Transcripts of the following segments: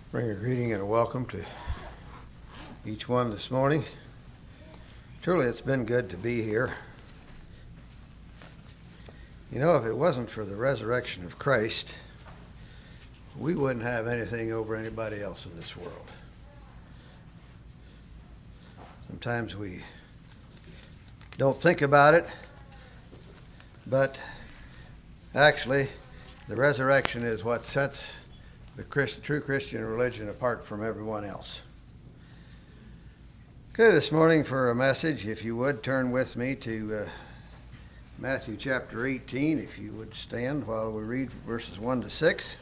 Bring a greeting and a welcome to each one this morning. Truly, it's been good to be here. You know, if it wasn't for the resurrection of Christ, we wouldn't have anything over anybody else in this world. Sometimes we don't think about it, but actually, the resurrection is what sets the true Christian religion apart from everyone else. Okay, this morning for a message, if you would, turn with me to Matthew chapter 18, if you would stand while we read verses 1 to 6.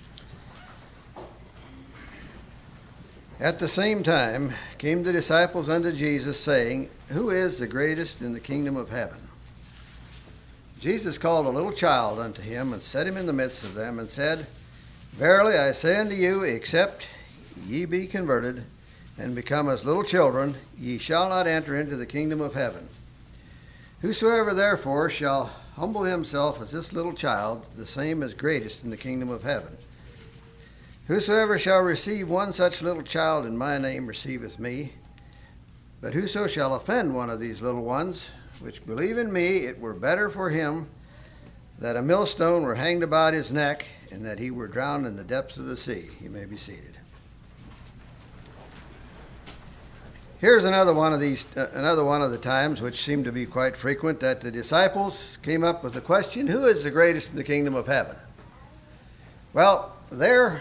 At the same time came the disciples unto Jesus, saying, Who is the greatest in the kingdom of heaven? Jesus called a little child unto him, and set him in the midst of them, and said, Verily I say unto you, except ye be converted, and become as little children, ye shall not enter into the kingdom of heaven. Whosoever therefore shall humble himself as this little child, the same is greatest in the kingdom of heaven. Whosoever shall receive one such little child in my name receiveth me. But whoso shall offend one of these little ones, which believe in me, it were better for him that a millstone were hanged about his neck, and that he were drowned in the depths of the sea. You may be seated. Here's another one of the times which seem to be quite frequent that the disciples came up with the question, who is the greatest in the kingdom of heaven? Well, their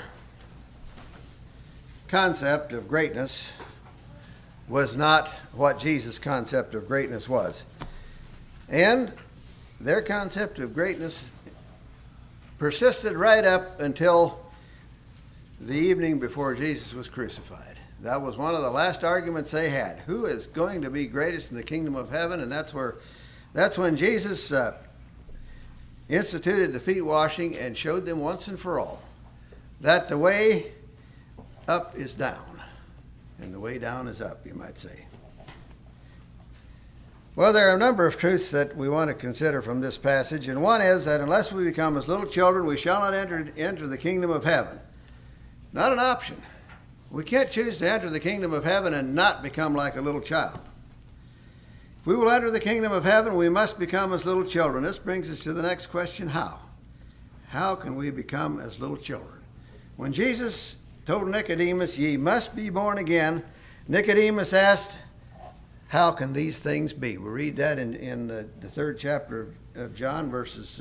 concept of greatness was not what Jesus' concept of greatness was. And their concept of greatness persisted right up until the evening before Jesus was crucified. That was one of the last arguments they had. Who is going to be greatest in the kingdom of heaven? And that's when Jesus instituted the feet washing and showed them once and for all that the way up is down, and the way down is up, you might say. Well, there are a number of truths that we want to consider from this passage, and one is that unless we become as little children, we shall not enter the kingdom of heaven. Not an option. We can't choose to enter the kingdom of heaven and not become like a little child. If we will enter the kingdom of heaven, we must become as little children. This brings us to the next question, how? How can we become as little children? When Jesus told Nicodemus, ye must be born again, Nicodemus asked, how can these things be? We read that in the third chapter of John, verses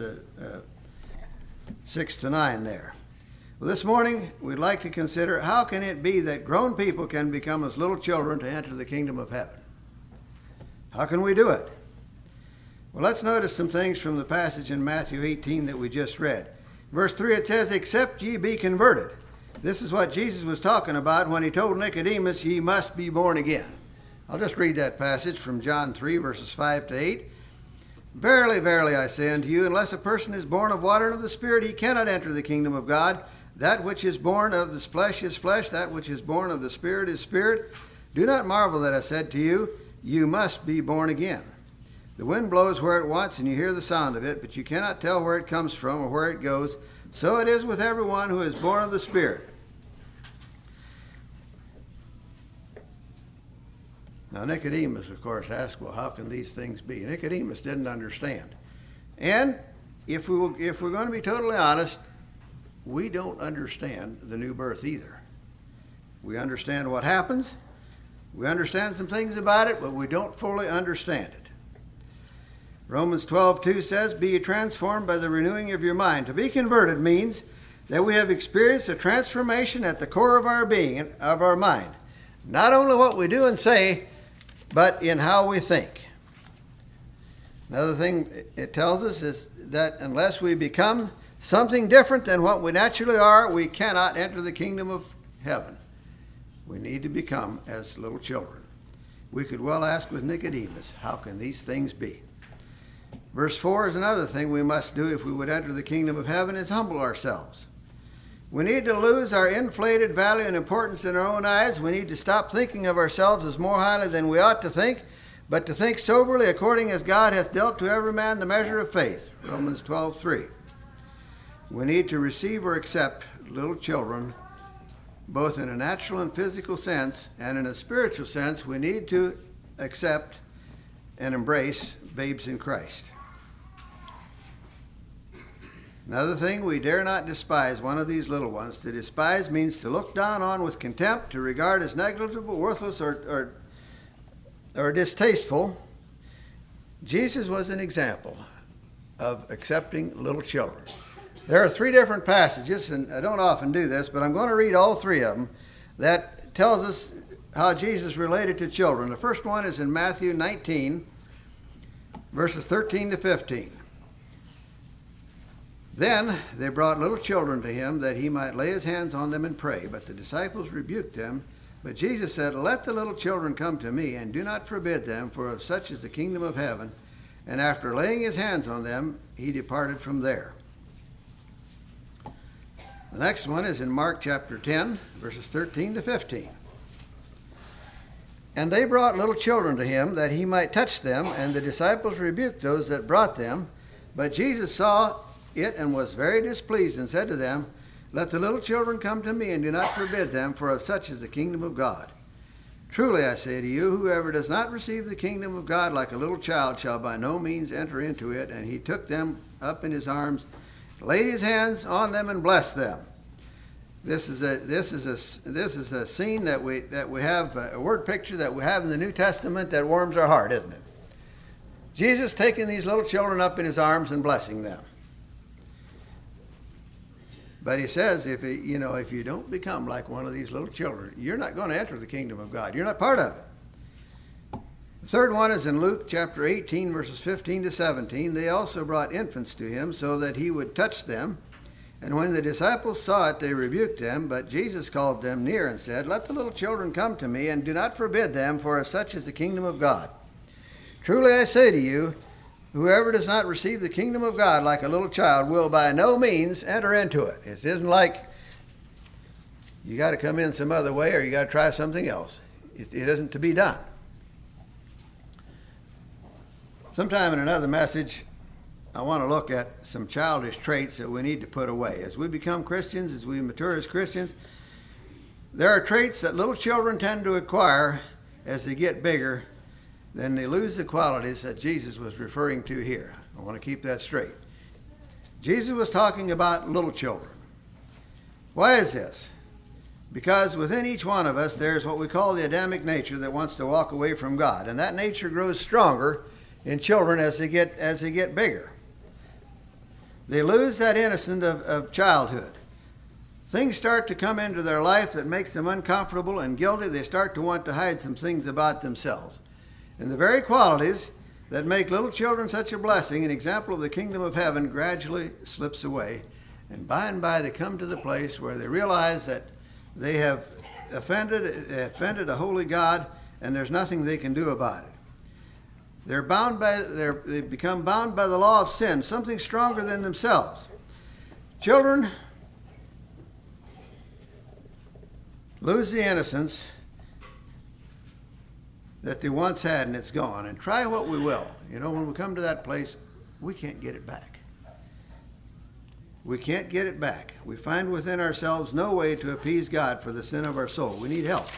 6 to 9 there. Well, this morning, we'd like to consider how can it be that grown people can become as little children to enter the kingdom of heaven? How can we do it? Well, let's notice some things from the passage in Matthew 18 that we just read. Verse 3, it says, except ye be converted. This is what Jesus was talking about when he told Nicodemus, ye must be born again. I'll just read that passage from John 3, verses 5 to 8. Verily, verily, I say unto you, unless a person is born of water and of the Spirit, he cannot enter the kingdom of God. That which is born of the flesh is flesh, that which is born of the Spirit is spirit. Do not marvel that I said to you, you must be born again. The wind blows where it wants, and you hear the sound of it, but you cannot tell where it comes from or where it goes. So it is with everyone who is born of the Spirit. Now, Nicodemus, of course, asked, well, how can these things be? Nicodemus didn't understand. And if we're going to be totally honest, we don't understand the new birth either. We understand what happens. We understand some things about it, but we don't fully understand it. Romans 12:2 says, be ye transformed by the renewing of your mind. To be converted means that we have experienced a transformation at the core of our being, of our mind. Not only what we do and say, but in how we think. Another thing it tells us is that unless we become something different than what we naturally are, we cannot enter the kingdom of heaven. We need to become as little children. We could well ask with Nicodemus, how can these things be? Verse 4 is another thing we must do if we would enter the kingdom of heaven, is humble ourselves. We need to lose our inflated value and importance in our own eyes. We need to stop thinking of ourselves as more highly than we ought to think, but to think soberly according as God hath dealt to every man the measure of faith. Romans 12:3. We need to receive or accept little children both in a natural and physical sense, and in a spiritual sense, we need to accept and embrace babes in Christ. Another thing, we dare not despise one of these little ones. To despise means to look down on with contempt, to regard as negligible, worthless, or distasteful. Jesus was an example of accepting little children. There are 3 different passages, and I don't often do this, but I'm going to read all 3 of them, that tells us how Jesus related to children. The first one is in Matthew 19, verses 13 to 15. Then they brought little children to him that he might lay his hands on them and pray. But the disciples rebuked them. But Jesus said, "Let the little children come to me, and do not forbid them, for of such is the kingdom of heaven." And after laying his hands on them, he departed from there. The next one is in Mark chapter 10, verses 13 to 15. And they brought little children to him that he might touch them, and the disciples rebuked those that brought them. But Jesus saw it and was very displeased, and said to them, "Let the little children come to me, and do not forbid them, for of such is the kingdom of God. Truly I say to you, whoever does not receive the kingdom of God like a little child shall by no means enter into it." And he took them up in his arms, laid his hands on them, and blessed them. This is a scene that we have, a word picture that we have in the New Testament that warms our heart, isn't it? Jesus taking these little children up in his arms and blessing them. But he says, if you don't become like one of these little children, you're not going to enter the kingdom of God. You're not part of it. The third one is in Luke chapter 18, verses 15 to 17. They also brought infants to him so that he would touch them. And when the disciples saw it, they rebuked them. But Jesus called them near and said, "Let the little children come to me, and do not forbid them, for of such is the kingdom of God. Truly I say to you, whoever does not receive the kingdom of God like a little child will by no means enter into it." It isn't like you got to come in some other way or you got to try something else. It isn't to be done. Sometime in another message, I want to look at some childish traits that we need to put away. As we become Christians, as we mature as Christians, there are traits that little children tend to acquire as they get bigger. Then they lose the qualities that Jesus was referring to here. I want to keep that straight. Jesus was talking about little children. Why is this? Because within each one of us, there's what we call the Adamic nature that wants to walk away from God. And that nature grows stronger in children as they get bigger. They lose that innocence of childhood. Things start to come into their life that makes them uncomfortable and guilty. They start to want to hide some things about themselves. And the very qualities that make little children such a blessing, an example of the kingdom of heaven, gradually slips away. And by they come to the place where they realize that they have offended a holy God, and there's nothing they can do about it. They become bound by the law of sin, something stronger than themselves. Children lose the innocence that they once had, and it's gone. And try what we will. When we come to that place, we can't get it back. We can't get it back. We find within ourselves no way to appease God for the sin of our soul. We need help.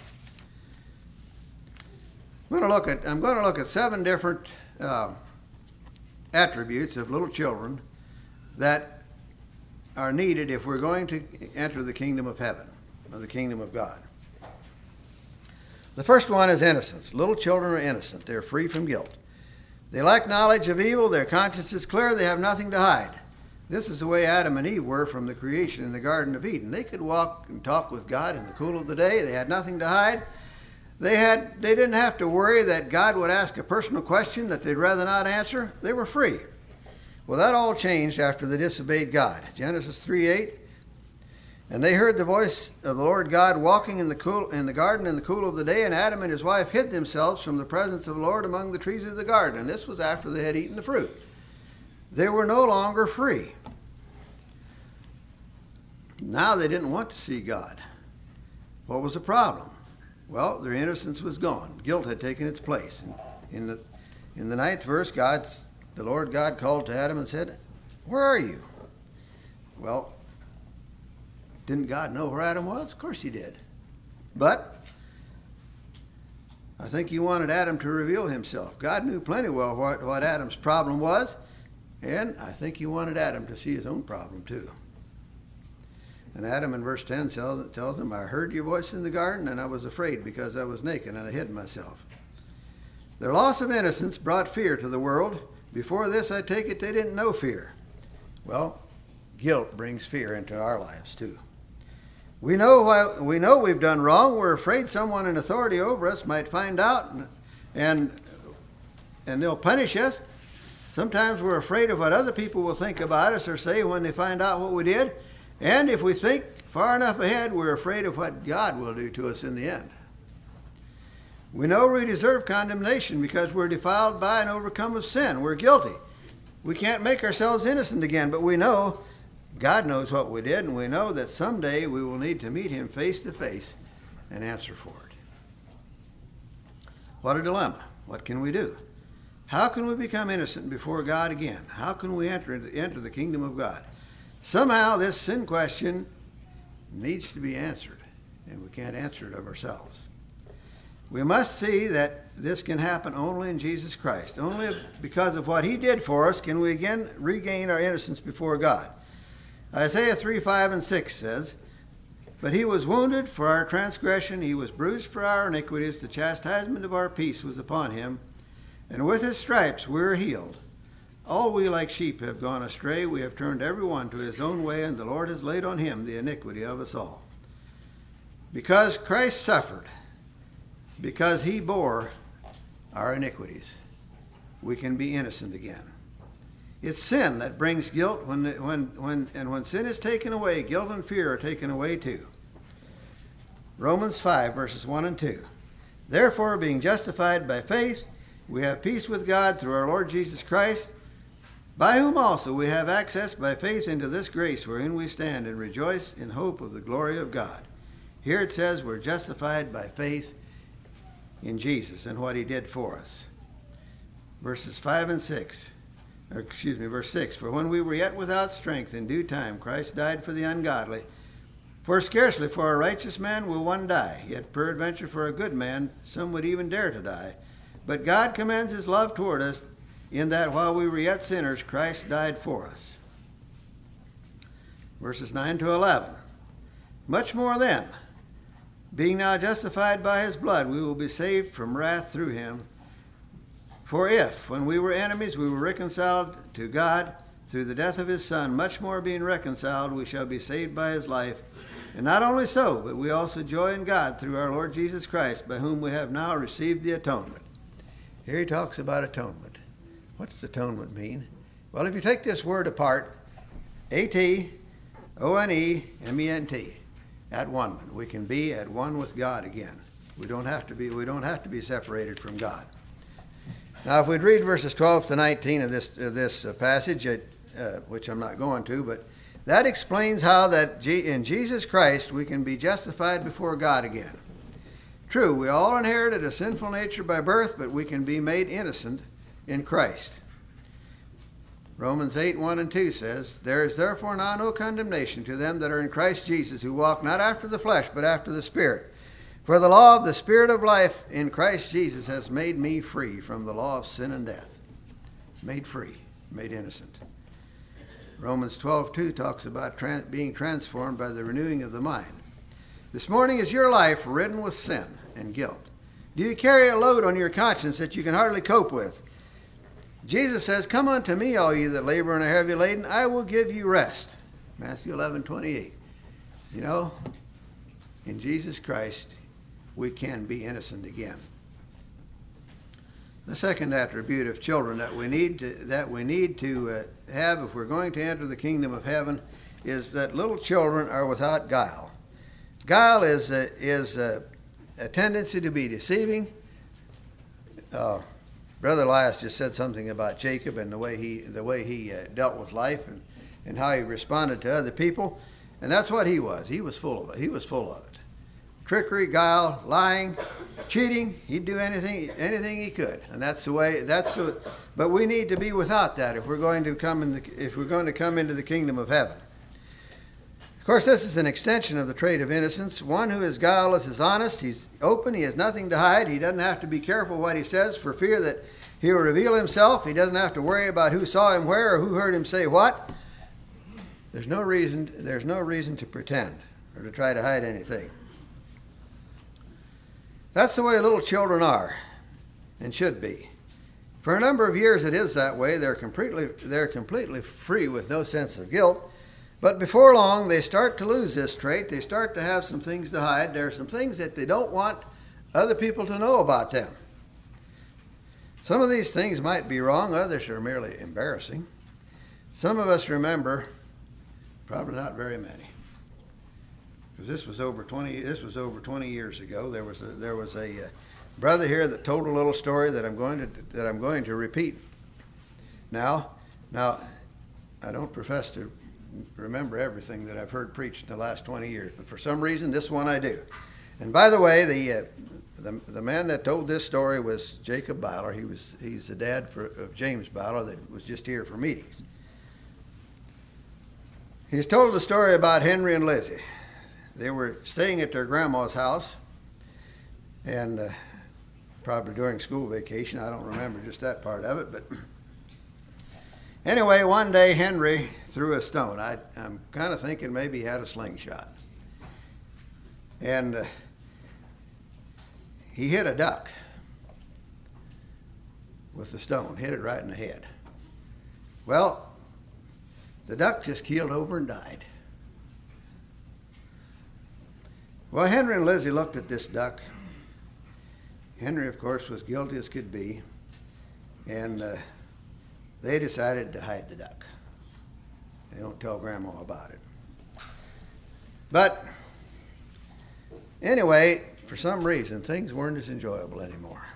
I'm going to look at 7 different attributes of little children that are needed if we're going to enter the kingdom of heaven, or the kingdom of God. The first one is innocence. Little children are innocent. They're free from guilt. They lack knowledge of evil. Their conscience is clear. They have nothing to hide. This is the way Adam and Eve were from the creation in the Garden of Eden. They could walk and talk with God in the cool of the day. They had nothing to hide. They didn't have to worry that God would ask a personal question that they'd rather not answer. They were free. Well, that all changed after they disobeyed God. Genesis 3:8. And they heard the voice of the Lord God walking in the garden in the cool of the day, and Adam and his wife hid themselves from the presence of the Lord among the trees of the garden. And this was after they had eaten the fruit. They were no longer free. Now they didn't want to see God. What was the problem? Well, their innocence was gone. Guilt had taken its place. In the 9th verse, the Lord God called to Adam and said, "Where are you?" Well, Didn't God know where Adam was? Of course he did. But I think he wanted Adam to reveal himself. God knew plenty well what Adam's problem was, and I think he wanted Adam to see his own problem too. And Adam in verse 10 tells him, I heard your voice in the garden, and I was afraid because I was naked, and I hid myself. Their loss of innocence brought fear to the world. Before this, I take it, they didn't know fear. Well, guilt brings fear into our lives too. We know we've done wrong. We're afraid someone in authority over us might find out and they'll punish us. Sometimes we're afraid of what other people will think about us or say when they find out what we did. And if we think far enough ahead, we're afraid of what God will do to us in the end. We know we deserve condemnation because we're defiled by and overcome with sin. We're guilty. We can't make ourselves innocent again, but we know God knows what we did, and we know that someday we will need to meet him face to face and answer for it. What a dilemma. What can we do? How can we become innocent before God again? How can we enter the kingdom of God? Somehow this sin question needs to be answered, and we can't answer it of ourselves. We must see that this can happen only in Jesus Christ. Only because of what he did for us can we again regain our innocence before God. Isaiah 3:5-6 says, But he was wounded for our transgression, he was bruised for our iniquities, the chastisement of our peace was upon him, and with his stripes we are healed. All we like sheep have gone astray, we have turned every one to his own way, and the Lord has laid on him the iniquity of us all. Because Christ suffered, because he bore our iniquities, we can be innocent again. It's sin that brings guilt. When sin is taken away, guilt and fear are taken away too. Romans 5:1-2. Therefore, being justified by faith, we have peace with God through our Lord Jesus Christ, by whom also we have access by faith into this grace wherein we stand and rejoice in hope of the glory of God. Here it says we're justified by faith in Jesus and what he did for us. Verse 6. For when we were yet without strength, in due time Christ died for the ungodly. For scarcely for a righteous man will one die, yet peradventure for a good man some would even dare to die. But God commends his love toward us, in that while we were yet sinners, Christ died for us. Verses 9-11. Much more then, being now justified by his blood, we will be saved from wrath through him. For if, when we were enemies, we were reconciled to God through the death of his Son, much more being reconciled, we shall be saved by his life. And not only so, but we also joy in God through our Lord Jesus Christ, by whom we have now received the atonement. Here he talks about atonement. What does atonement mean? Well, if you take this word apart, A-T-O-N-E-M-E-N-T, at one, we can be at one with God again. We don't have to be separated from God. Now, if we'd read verses 12-19 of this passage, which I'm not going to, but that explains how that in Jesus Christ we can be justified before God again. True, we all inherited a sinful nature by birth, but we can be made innocent in Christ. Romans 8:1-2 says, There is therefore now no condemnation to them that are in Christ Jesus, who walk not after the flesh, but after the Spirit. For the law of the Spirit of life in Christ Jesus has made me free from the law of sin and death. Made free, made innocent. Romans 12:2 talks about being transformed by the renewing of the mind. This morning is your life ridden with sin and guilt. Do you carry a load on your conscience that you can hardly cope with? Jesus says, Come unto me, all ye that labor and are heavy laden, I will give you rest. Matthew 11:28. You know, in Jesus Christ, we can be innocent again. The second attribute of children that we need to have if we're going to enter the kingdom of heaven is that little children are without guile. Guile is a tendency to be deceiving. Brother Elias just said something about Jacob and the way he dealt with life and how he responded to other people, and that's what he was. He was full of it. He was full of it. Trickery, guile, lying, cheating. He'd do anything he could, and that's the way. But we need to be without that if we're going to come into the kingdom of heaven. Of Of course, this is an extension of the trait of innocence. One who is guileless is honest. He's open. He has nothing to hide. He doesn't have to be careful what he says for fear that he will reveal himself. He doesn't have to worry about who saw him where or who heard him say what. There's no reason to pretend or to try to hide anything. That's the way little children are and should be. For a number of years it is that way. They're completely free with no sense of guilt. But before long, they start to lose this trait. They start to have some things to hide. There are some things that they don't want other people to know about them. Some of these things might be wrong. Others are merely embarrassing. Some of us remember, probably not very many, because this was over 20 years ago. There was a brother here that told a little story that I'm going to repeat. Now, I don't profess to remember everything that I've heard preached in the last 20 years, but for some reason, this one I do. And by the way, the man that told this story was Jacob Byler. He's the dad of James Byler that was just here for meetings. He's told the story about Henry and Lizzie. They were staying at their grandma's house, and probably during school vacation. I don't remember just that part of it, but anyway, one day Henry threw a stone. I'm kind of thinking maybe he had a slingshot. And he hit a duck with the stone, hit it right in the head. Well, the duck just keeled over and died. Well, Henry and Lizzie looked at this duck. Henry, of course, was guilty as could be, and they decided to hide the duck. They don't tell Grandma about it. But anyway, for some reason, things weren't as enjoyable anymore.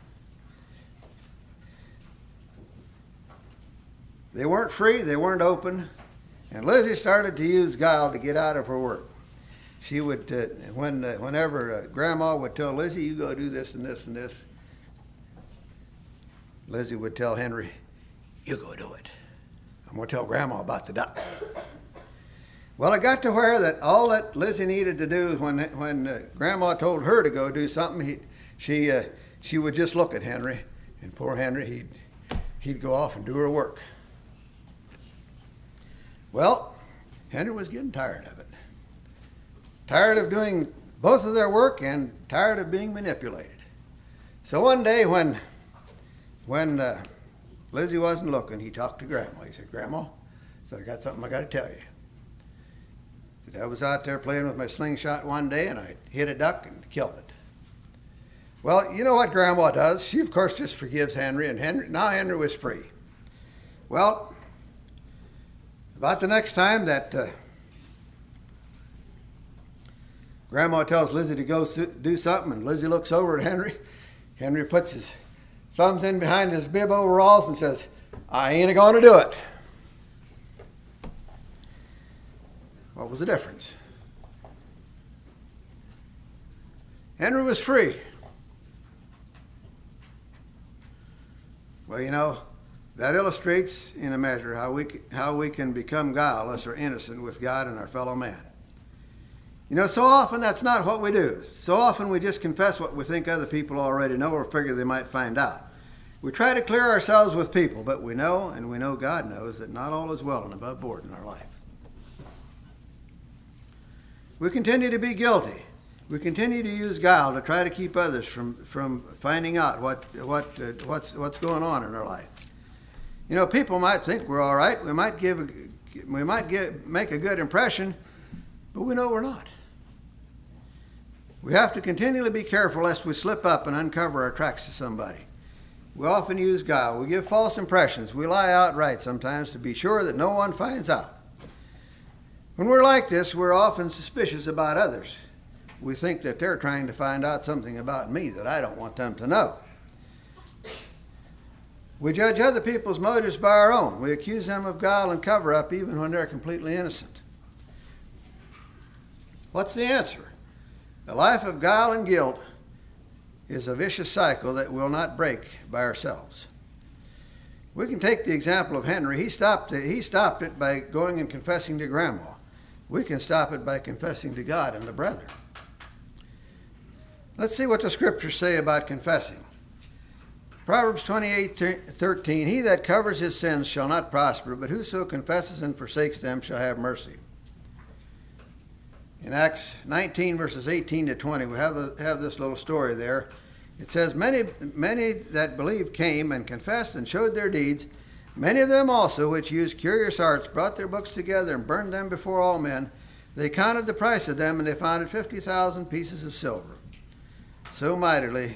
They weren't free, they weren't open, and Lizzie started to use guile to get out of her work. She would, whenever Grandma would tell Lizzie, you go do this and this and this, Lizzie would tell Henry, you go do it. I'm going to tell Grandma about the duck. Well, it got to where that all that Lizzie needed to do when Grandma told her to go do something, she would just look at Henry, and poor Henry, he'd go off and do her work. Well, Henry was getting tired of it. Tired of doing both of their work and tired of being manipulated. So one day when Lizzie wasn't looking, he talked to Grandma. He said, Grandma, I got something I got to tell you. He said, I was out there playing with my slingshot one day and I hit a duck and killed it. Well, you know what Grandma does? She, of course, just forgives Henry, and now Henry was free. Well, about the next time that Grandma tells Lizzie to go do something, and Lizzie looks over at Henry. Henry puts his thumbs in behind his bib overalls and says, I ain't going to do it. What was the difference? Henry was free. Well, you know, that illustrates in a measure how we can become guileless or innocent with God and our fellow man. You know, so often that's not what we do. So often we just confess what we think other people already know or figure they might find out. We try to clear ourselves with people, but we know, and we know God knows, that not all is well and above board in our life. We continue to be guilty. We continue to use guile to try to keep others from finding out what's going on in our life. You know, people might think we're all right. We might make a good impression, but we know we're not. We have to continually be careful lest we slip up and uncover our tracks to somebody. We often use guile. We give false impressions. We lie outright sometimes to be sure that no one finds out. When we're like this, we're often suspicious about others. We think that they're trying to find out something about me that I don't want them to know. We judge other people's motives by our own. We accuse them of guile and cover-up even when they're completely innocent. What's the answer? A life of guile and guilt is a vicious cycle that we'll not break by ourselves. We can take the example of Henry. He stopped it by going and confessing to Grandma. We can stop it by confessing to God and the brother. Let's see what the scriptures say about confessing. Proverbs 28:13, he that covers his sins shall not prosper, but whoso confesses and forsakes them shall have mercy. In Acts 19, verses 18 to 20, we have this little story there. It says, many that believed came and confessed and showed their deeds. Many of them also, which used curious arts, brought their books together and burned them before all men. They counted the price of them, and they found it 50,000 pieces of silver. So mightily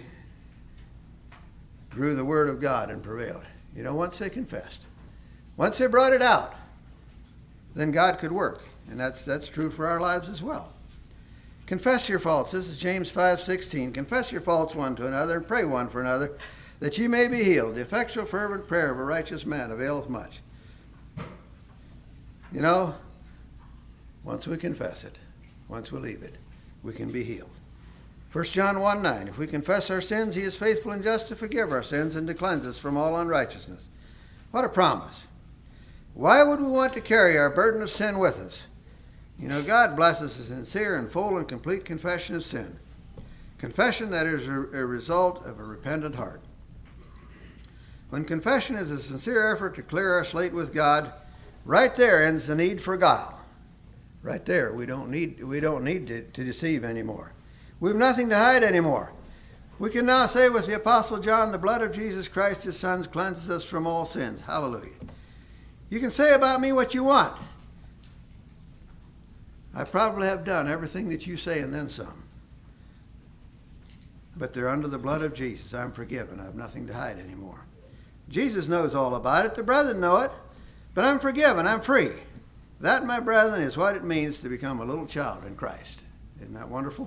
grew the word of God and prevailed. You know, once they confessed, once they brought it out, then God could work. And that's true for our lives as well. Confess your faults. This is James 5:16. Confess your faults one to another and pray one for another, that ye may be healed. The effectual fervent prayer of a righteous man availeth much. You know, once we confess it, once we leave it, we can be healed. 1 John 1:9, if we confess our sins, he is faithful and just to forgive our sins and to cleanse us from all unrighteousness. What a promise. Why would we want to carry our burden of sin with us? You know, God blesses a sincere and full and complete confession of sin. Confession that is a result of a repentant heart. When confession is a sincere effort to clear our slate with God, right there ends the need for guile. Right there, we don't need to deceive anymore. We have nothing to hide anymore. We can now say with the Apostle John, the blood of Jesus Christ, his Son, cleanses us from all sins. Hallelujah. You can say about me what you want. I probably have done everything that you say and then some. But they're under the blood of Jesus. I'm forgiven. I have nothing to hide anymore. Jesus knows all about it. The brethren know it. But I'm forgiven. I'm free. That, my brethren, is what it means to become a little child in Christ. Isn't that wonderful?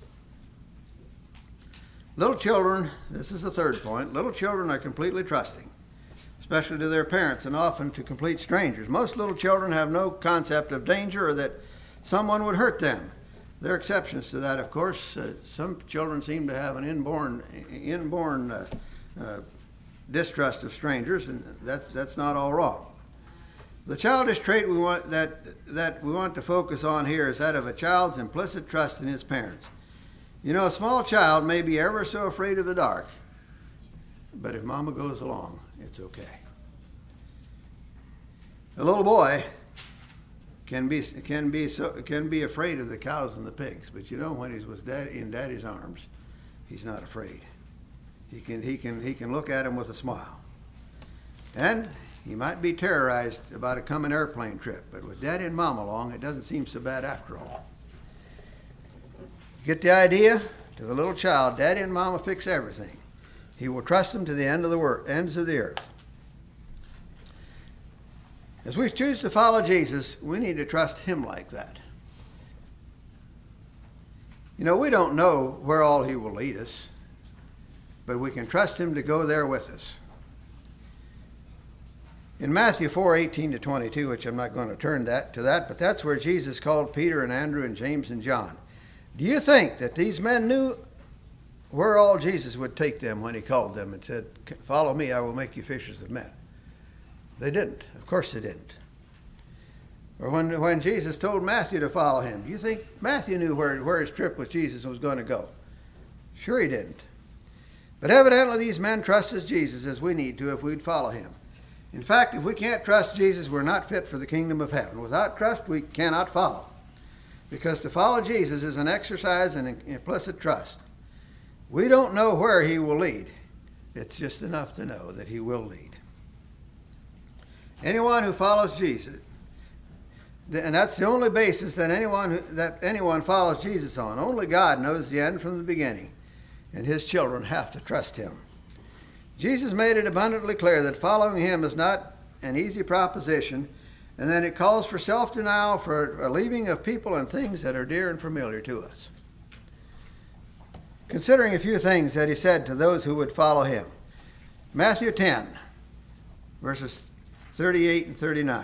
Little children, this is the third point, little children are completely trusting, especially to their parents and often to complete strangers. Most little children have no concept of danger or that someone would hurt them. There are exceptions to that, of course. Some children seem to have an inborn distrust of strangers, and that's not all wrong. The childish trait we want to focus on here is that of a child's implicit trust in his parents. You know, a small child may be ever so afraid of the dark, but if Mama goes along, it's okay. A little boy can be afraid of the cows and the pigs, but you know, when he's with in Daddy's arms, he's not afraid. He can look at him with a smile, and he might be terrorized about a coming airplane trip, but with Daddy and Mom along, it doesn't seem so bad after all. Get the idea? To the little child, Daddy and Mama fix everything. He will trust them to the ends of the earth. As we choose to follow Jesus, we need to trust him like that. You know, we don't know where all he will lead us, but we can trust him to go there with us. In Matthew 4:18-22, which I'm not going to turn to that, but that's where Jesus called Peter and Andrew and James and John. Do you think that these men knew where all Jesus would take them when he called them and said, "Follow me, I will make you fishers of men"? They didn't. Of course they didn't. Or when Jesus told Matthew to follow him, do you think Matthew knew where his trip with Jesus was going to go? Sure he didn't. But evidently these men trusted Jesus as we need to if we'd follow him. In fact, if we can't trust Jesus, we're not fit for the kingdom of heaven. Without trust, we cannot follow. Because to follow Jesus is an exercise in implicit trust. We don't know where he will lead. It's just enough to know that he will lead. Anyone who follows Jesus, and that's the only basis that anyone follows Jesus on. Only God knows the end from the beginning, and his children have to trust him. Jesus made it abundantly clear that following him is not an easy proposition, and then it calls for self-denial, for a leaving of people and things that are dear and familiar to us. Considering a few things that he said to those who would follow him. Matthew 10, verses 38 and 39.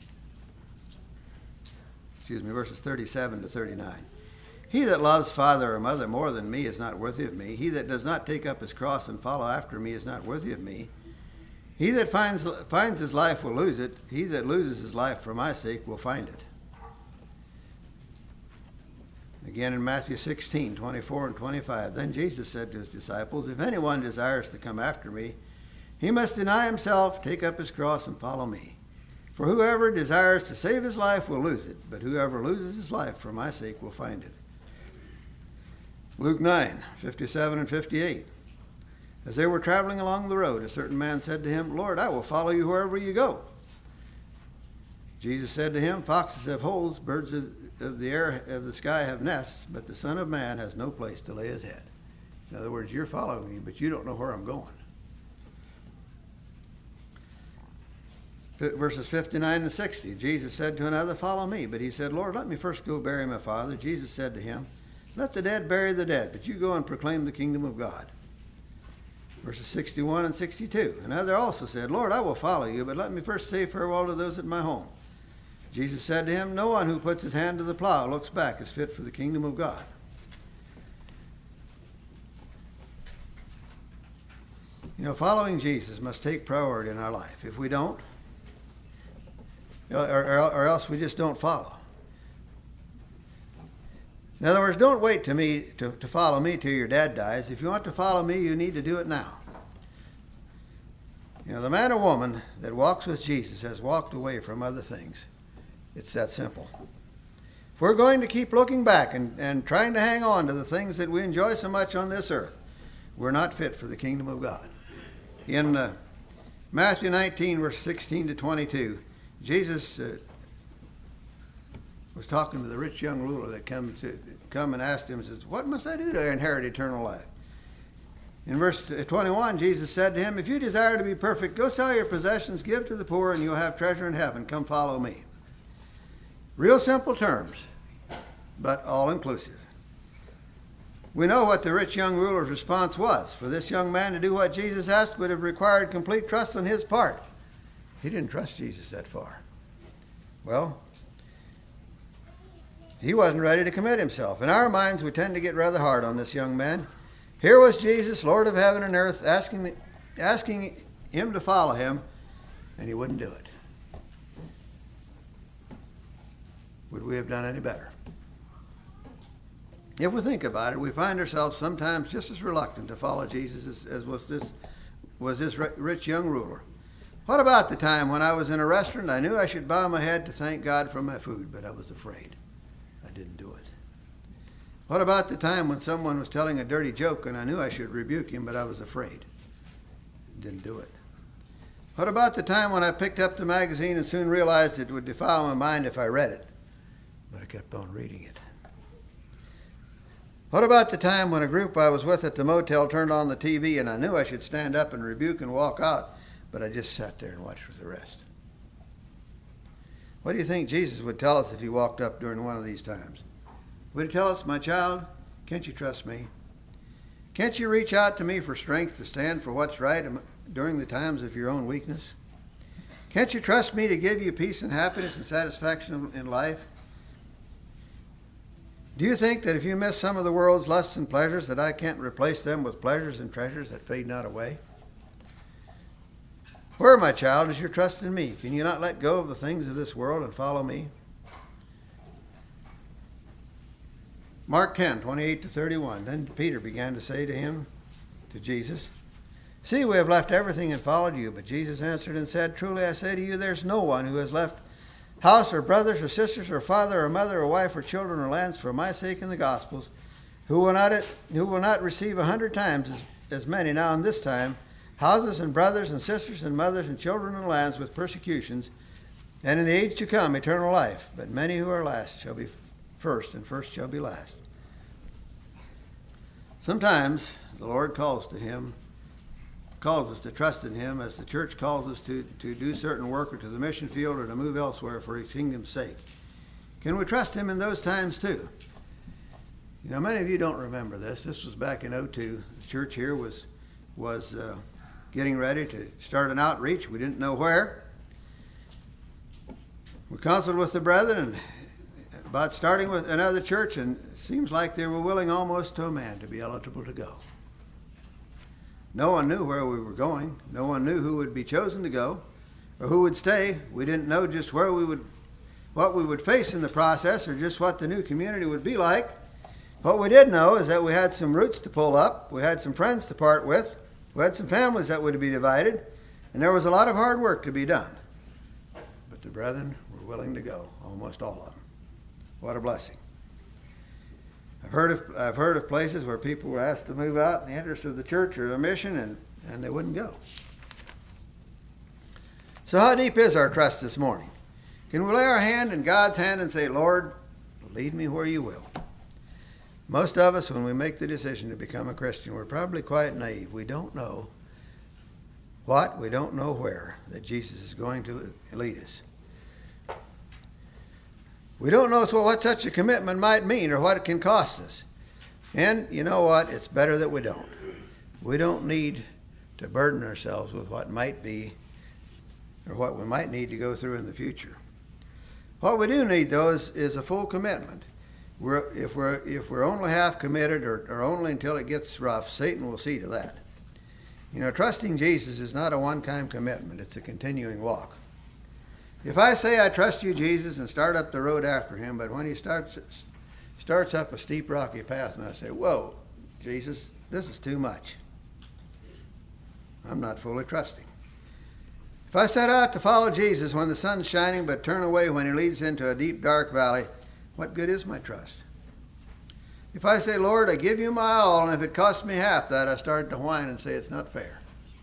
Verses 37-39. He that loves father or mother more than me is not worthy of me. He that does not take up his cross and follow after me is not worthy of me. He that finds his life will lose it. He that loses his life for my sake will find it. Again in Matthew 16, 24 and 25. Then Jesus said to his disciples, "If anyone desires to come after me, he must deny himself, take up his cross, and follow me. For whoever desires to save his life will lose it, but whoever loses his life for my sake will find it." Luke 9, 57 and 58. As they were traveling along the road, a certain man said to him, "Lord, I will follow you wherever you go." Jesus said to him, "Foxes have holes, birds of the air of the sky have nests, but the Son of Man has no place to lay his head." In other words, you're following me, but you don't know where I'm going. Verses 59 and 60. Jesus said to another, "Follow me." But he said, "Lord, let me first go bury my father." Jesus said to him, "Let the dead bury the dead, but you go and proclaim the kingdom of God." Verses 61 and 62. Another also said, "Lord, I will follow you, but let me first say farewell to those at my home." Jesus said to him, "No one who puts his hand to the plow looks back is fit for the kingdom of God." You know, following Jesus must take priority in our life. If we don't, or else we just don't follow. In other words, don't wait to follow me till your dad dies. If you want to follow me, you need to do it now. You know, the man or woman that walks with Jesus has walked away from other things. It's that simple. If we're going to keep looking back and trying to hang on to the things that we enjoy so much on this earth, we're not fit for the kingdom of God. In Matthew 19, verse 16 to 22, Jesus was talking to the rich young ruler that come and asked him, says, "What must I do to inherit eternal life?" In verse 21, Jesus said to him, "If you desire to be perfect, go sell your possessions, give to the poor, and you'll have treasure in heaven. Come follow me." Real simple terms, but all inclusive. We know what the rich young ruler's response was. For this young man to do what Jesus asked would have required complete trust on his part. He didn't trust Jesus that far. Well, he wasn't ready to commit himself. In our minds, we tend to get rather hard on this young man. Here was Jesus, Lord of heaven and earth, asking him to follow him, and he wouldn't do it. Would we have done any better? If we think about it, we find ourselves sometimes just as reluctant to follow Jesus as was this rich young ruler. What about the time when I was in a restaurant? I knew I should bow my head to thank God for my food, but I was afraid. I didn't do it. What about the time when someone was telling a dirty joke and I knew I should rebuke him, but I was afraid? Didn't do it. What about the time when I picked up the magazine and soon realized it would defile my mind if I read it, but I kept on reading it? What about the time when a group I was with at the motel turned on the TV and I knew I should stand up and rebuke and walk out, but I just sat there and watched with the rest? What do you think Jesus would tell us if he walked up during one of these times? Would he tell us, "My child, can't you trust me? Can't you reach out to me for strength to stand for what's right during the times of your own weakness? Can't you trust me to give you peace and happiness and satisfaction in life? Do you think that if you miss some of the world's lusts and pleasures, that I can't replace them with pleasures and treasures that fade not away? Where, my child, is your trust in me? Can you not let go of the things of this world and follow me?" Mark 10, 28 to 31. Then Peter began to say to Jesus, "See, we have left everything and followed you." But Jesus answered and said, "Truly I say to you, there's no one who has left house or brothers or sisters or father or mother or wife or children or lands for my sake and the gospel's, who will not receive 100 times as many now in this time, houses and brothers and sisters and mothers and children and lands with persecutions, and in the age to come eternal life. But many who are last shall be first, and first shall be last." Sometimes the Lord calls us to trust in him, as the church calls us to do certain work or to the mission field or to move elsewhere for his kingdom's sake. Can we trust him in those times too? You know, many of you don't remember this. This was back in 2002. The church here was getting ready to start an outreach. We didn't know where. We counseled with the brethren about starting with another church, and it seems like they were willing almost to a man to be eligible to go. No one knew where we were going. No one knew who would be chosen to go or who would stay. We didn't know just what we would face in the process or just what the new community would be like. What we did know is that we had some roots to pull up, we had some friends to part with, we had some families that were to be divided, and there was a lot of hard work to be done. But the brethren were willing to go, almost all of them. What a blessing. I've heard of places where people were asked to move out in the interest of the church or the mission, and they wouldn't go. So how deep is our trust this morning? Can we lay our hand in God's hand and say, Lord, lead me where you will? Most of us, when we make the decision to become a Christian, we're probably quite naive. We don't know what, we don't know where that Jesus is going to lead us. We don't know what such a commitment might mean or what it can cost us. And you know what? It's better that we don't. We don't need to burden ourselves with what might be or what we might need to go through in the future. What we do need, though, is a full commitment. If we're only half committed or only until it gets rough, Satan will see to that. You know, trusting Jesus is not a one-time commitment. It's a continuing walk. If I say I trust you, Jesus, and start up the road after him, but when he starts up a steep, rocky path, and I say, whoa, Jesus, this is too much, I'm not fully trusting. If I set out to follow Jesus when the sun's shining, but turn away when he leads into a deep, dark valley, what good is my trust? If I say, Lord, I give you my all, and if it costs me half that, I start to whine and say it's not fair.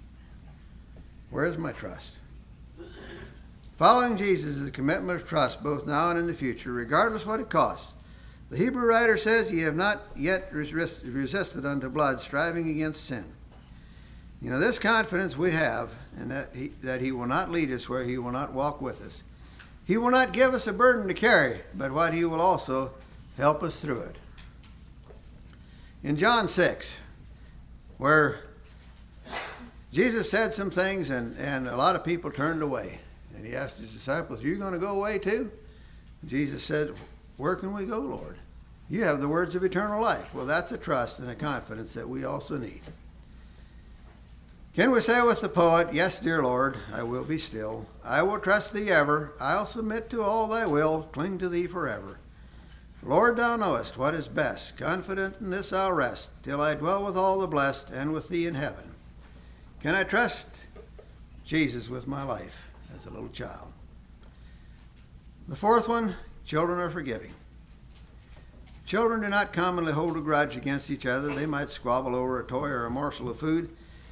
Where is my trust? Following Jesus is a commitment of trust both now and in the future, regardless what it costs. The Hebrew writer says, ye have not yet resisted unto blood, striving against sin. You know, this confidence we have, and that he will not lead us where he will not walk with us. He will not give us a burden to carry, but what he will also help us through it. In John 6, where Jesus said some things and a lot of people turned away. And he asked his disciples, are you going to go away too? Jesus said, where can we go, Lord? You have the words of eternal life. Well, that's a trust and a confidence that we also need. Can we say with the poet, yes, dear Lord, I will be still. I will trust thee ever. I'll submit to all thy will, cling to thee forever. Lord, thou knowest what is best. Confident in this I'll rest, till I dwell with all the blessed and with thee in heaven. Can I trust Jesus with my life as a little child? The fourth one, children are forgiving. Children do not commonly hold a grudge against each other. They might squabble over a toy or a morsel of food.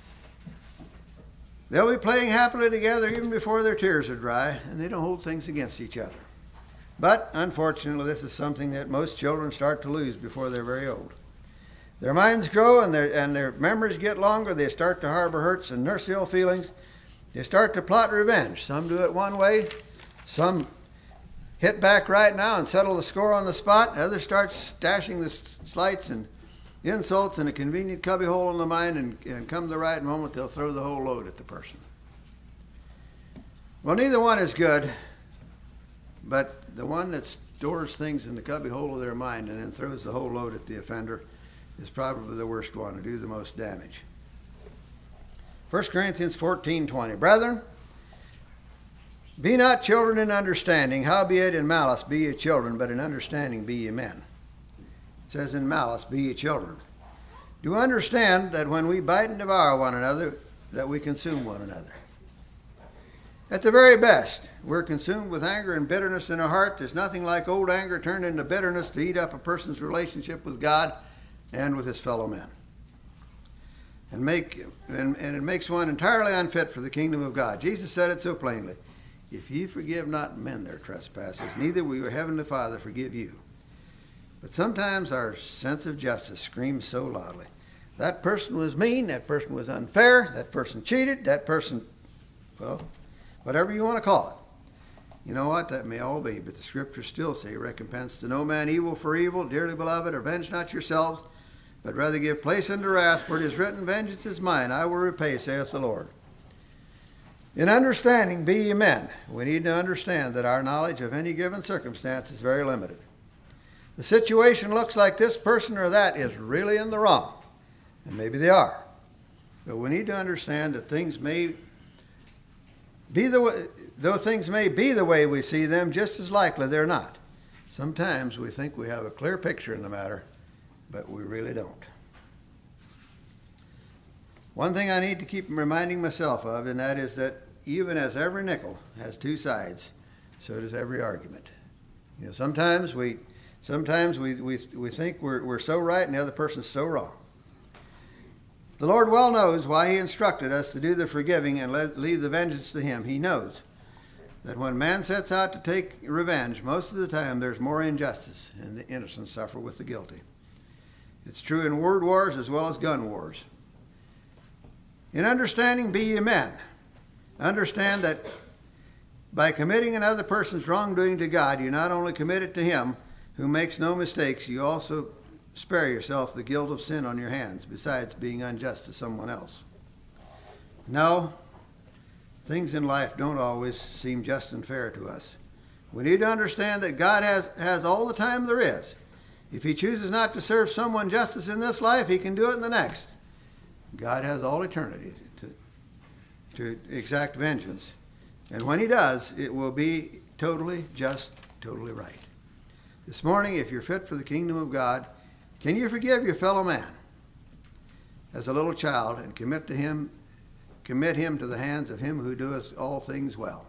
They'll be playing happily together even before their tears are dry, and they don't hold things against each other. But, unfortunately, this is something that most children start to lose before they're very old. Their minds grow and their memories get longer. They start to harbor hurts and nurse ill feelings. They start to plot revenge. Some do it one way. Some hit back right now and settle the score on the spot. Others start stashing the slights and insults in a convenient cubbyhole in the mind, and come the right moment, they'll throw the whole load at the person. Well, neither one is good, but the one that stores things in the cubbyhole of their mind and then throws the whole load at the offender is probably the worst one to do the most damage. 1 Corinthians 14:20. Brethren, be not children in understanding, howbeit in malice be ye children, but in understanding be ye men. It says in malice be ye children. Do understand that when we bite and devour one another, that we consume one another. At the very best, we're consumed with anger and bitterness in our heart. There's nothing like old anger turned into bitterness to eat up a person's relationship with God and with his fellow men. And it makes one entirely unfit for the kingdom of God. Jesus said it so plainly. If ye forgive not men their trespasses, neither will your heavenly Father forgive you. But sometimes our sense of justice screams so loudly. That person was mean, that person was unfair, that person cheated, that person, well, whatever you want to call it. You know what? That may all be, but the scriptures still say, recompense to no man evil for evil. Dearly beloved, avenge not yourselves, but rather give place unto wrath, for it is written, vengeance is mine, I will repay, saith the Lord. In understanding, be ye men. We need to understand that our knowledge of any given circumstance is very limited. The situation looks like this person or that is really in the wrong, and maybe they are. But we need to understand that things may be though things may be the way we see them, just as likely they're not. Sometimes we think we have a clear picture in the matter, but we really don't. One thing I need to keep reminding myself of, and that is that even as every nickel has two sides, so does every argument. You know, sometimes we think we're so right and the other person's so wrong. The Lord well knows why he instructed us to do the forgiving and leave the vengeance to him. He knows that when man sets out to take revenge, most of the time there's more injustice and the innocent suffer with the guilty. It's true in word wars as well as gun wars. In understanding, be ye men. Understand that by committing another person's wrongdoing to God, you not only commit it to him who makes no mistakes, you also spare yourself the guilt of sin on your hands, besides being unjust to someone else. No, things in life don't always seem just and fair to us. We need to understand that God has all the time there is. If he chooses not to serve someone justice in this life, he can do it in the next. God has all eternity to exact vengeance. And when he does, it will be totally just, totally right. This morning, if you're fit for the kingdom of God, can you forgive your fellow man as a little child and commit him to the hands of him who doeth all things well?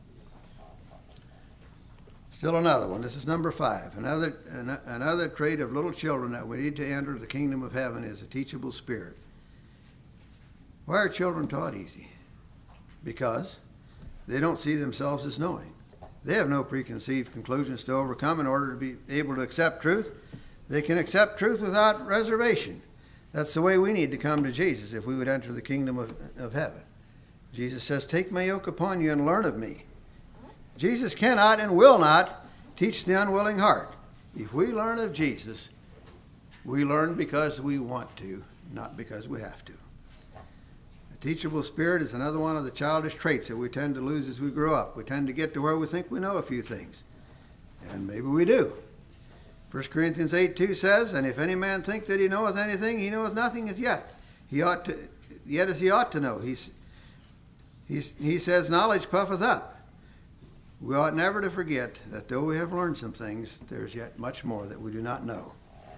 Still another one. This is number 5. Another trait of little children that we need to enter the kingdom of heaven is a teachable spirit. Why are children taught easy? Because they don't see themselves as knowing. They have no preconceived conclusions to overcome in order to be able to accept truth. They can accept truth without reservation. That's the way we need to come to Jesus if we would enter the kingdom of heaven. Jesus says, "Take my yoke upon you and learn of me." Jesus cannot and will not teach the unwilling heart. If we learn of Jesus, we learn because we want to, not because we have to. A teachable spirit is another one of the childish traits that we tend to lose as we grow up. We tend to get to where we think we know a few things. And maybe we do. 1 Corinthians 8:2 says, "And if any man think that he knoweth anything, he knoweth nothing as yet. Yet as he ought to know." He says, "Knowledge puffeth up." We ought never to forget that though we have learned some things, there is yet much more that we do not know.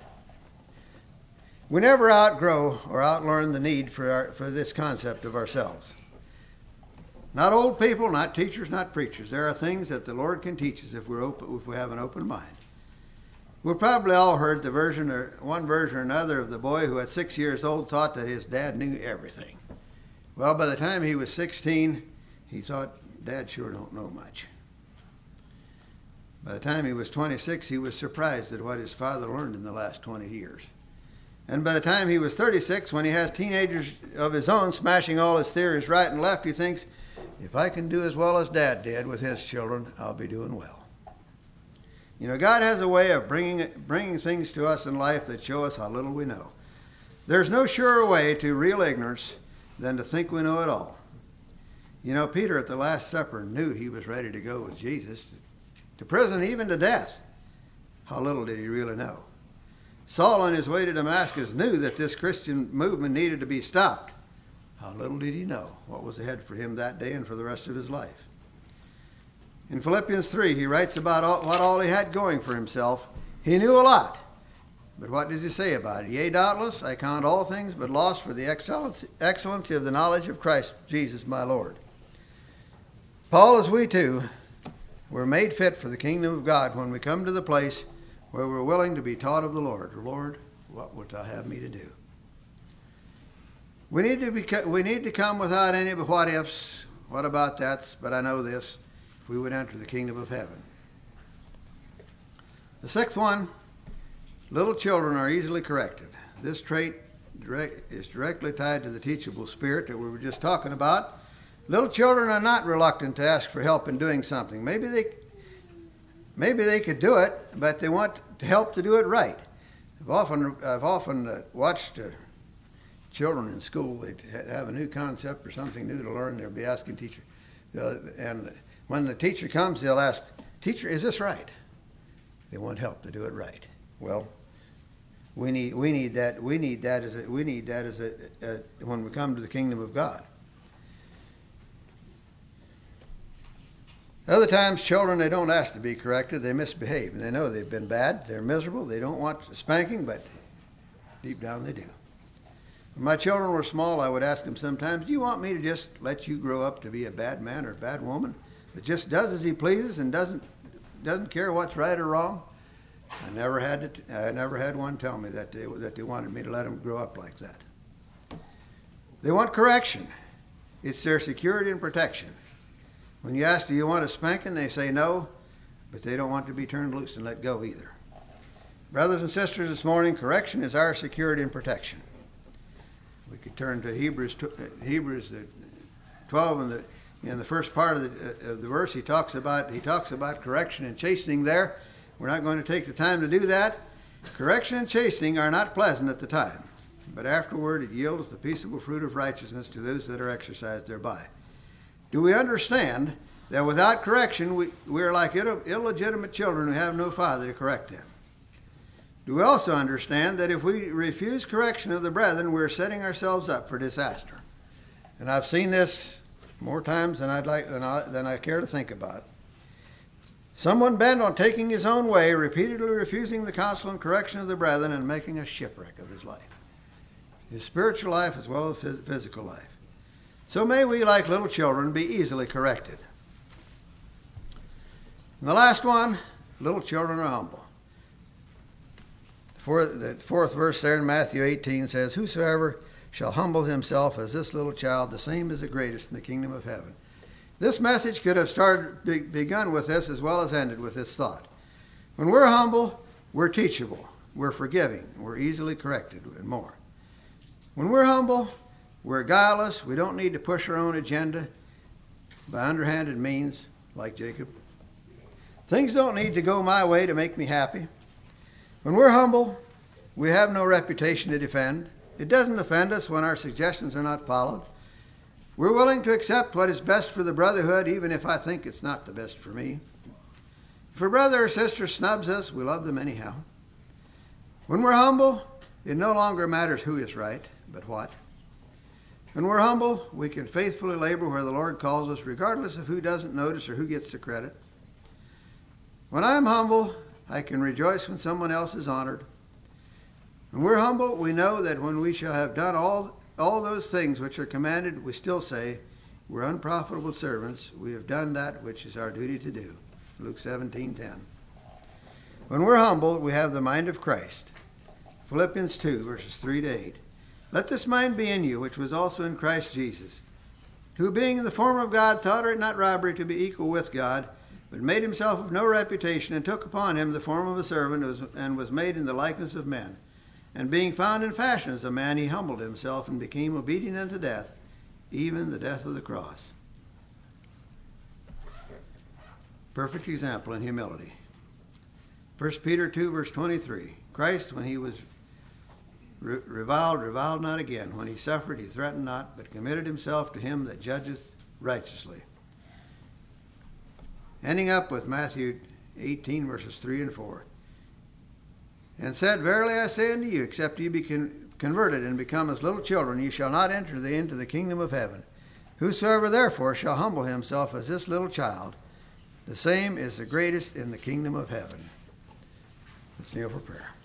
We never outgrow or outlearn the need for this concept of ourselves. Not old people, not teachers, not preachers. There are things that the Lord can teach us if we have an open mind. We've probably all heard one version or another of the boy who at 6 years old thought that his dad knew everything. Well, by the time he was 16, he thought, "Dad sure don't know much." By the time he was 26, he was surprised at what his father learned in the last 20 years. And by the time he was 36, when he has teenagers of his own smashing all his theories right and left, he thinks, "If I can do as well as Dad did with his children, I'll be doing well." You know, God has a way of bringing things to us in life that show us how little we know. There's no surer way to real ignorance than to think we know it all. You know, Peter at the Last Supper knew he was ready to go with Jesus to prison, even to death. How little did he really know? Saul on his way to Damascus knew that this Christian movement needed to be stopped. How little did he know what was ahead for him that day and for the rest of his life. In Philippians 3, he writes about what all he had going for himself. He knew a lot. But what does he say about it? "Yea, doubtless, I count all things but loss for the excellency of the knowledge of Christ Jesus my Lord." Paul, as we too, were made fit for the kingdom of God when we come to the place where we're willing to be taught of the Lord. "Lord, what wilt thou have me to do?" We need to come without any what ifs, what about that's, but I know this, if we would enter the kingdom of heaven. The 6th one, little children are easily corrected. This trait is directly tied to the teachable spirit that we were just talking about. Little children are not reluctant to ask for help in doing something. Maybe they could do it, but they want help to do it right. I've often watched children in school. They have a new concept or something new to learn. They'll be asking teacher, and when the teacher comes, they'll ask, "Teacher, is this right?" They want help to do it right. Well, we need that as when we come to the kingdom of God. Other times, children, they don't ask to be corrected. They misbehave, and they know they've been bad. They're miserable. They don't want spanking, but Deep down they do. When my children were small, I would ask them sometimes, do you want me to just let you grow up to be a bad man or a bad woman that just does as he pleases and doesn't care what's right or wrong? I never had one tell me that they wanted me to let them grow up like that. They want correction. It's their security and protection. When you ask, do you want a spanking, they say no, but they don't want to be turned loose and let go either. Brothers and sisters, this morning, correction is our security and protection. We could turn to Hebrews 12 in the first part of the verse. He talks about correction and chastening there. We're not going to take the time to do that. Correction and chastening are not pleasant at the time, but afterward it yields the peaceable fruit of righteousness to those that are exercised thereby. Do we understand that without correction we are like illegitimate children who have no father to correct them? Do we also understand that if we refuse correction of the brethren, we're setting ourselves up for disaster? And I've seen this more times than I care to think about. Someone bent on taking his own way, repeatedly refusing the counsel and correction of the brethren and making a shipwreck of his life, his spiritual life as well as his physical life. So may we, like little children, be easily corrected. And the last one, little children are humble. The fourth verse there in Matthew 18 says, whosoever shall humble himself as this little child, the same is the greatest in the kingdom of heaven. This message could have begun with this as well as ended with this thought. When we're humble, we're teachable, we're forgiving, we're easily corrected, and more. When we're humble, we're guileless. We don't need to push our own agenda by underhanded means like Jacob. Things don't need to go my way to make me happy. When we're humble, we have no reputation to defend. It doesn't offend us when our suggestions are not followed. We're willing to accept what is best for the brotherhood, even if I think it's not the best for me. If a brother or sister snubs us, we love them anyhow. When we're humble, it no longer matters who is right, but what. When we're humble, we can faithfully labor where the Lord calls us, regardless of who doesn't notice or who gets the credit. When I'm humble, I can rejoice when someone else is honored. When we're humble, we know that when we shall have done all those things which are commanded, we still say, we're unprofitable servants. We have done that which is our duty to do. Luke 17:10. When we're humble, we have the mind of Christ. Philippians 2, verses 3 to 8. Let this mind be in you, which was also in Christ Jesus, who being in the form of God thought it not robbery to be equal with God, but made himself of no reputation, and took upon him the form of a servant, and was made in the likeness of men. And being found in fashion as a man, he humbled himself and became obedient unto death, even the death of the cross. Perfect example in humility. 1 Peter 2, verse 23. Christ, when he was reviled not again. When he suffered, he threatened not, but committed himself to him that judgeth righteously. Ending up with Matthew 18, verses 3 and 4. And said, verily I say unto you, except ye be converted and become as little children, ye shall not enter into the kingdom of heaven. Whosoever therefore shall humble himself as this little child, the same is the greatest in the kingdom of heaven. Let's kneel for prayer.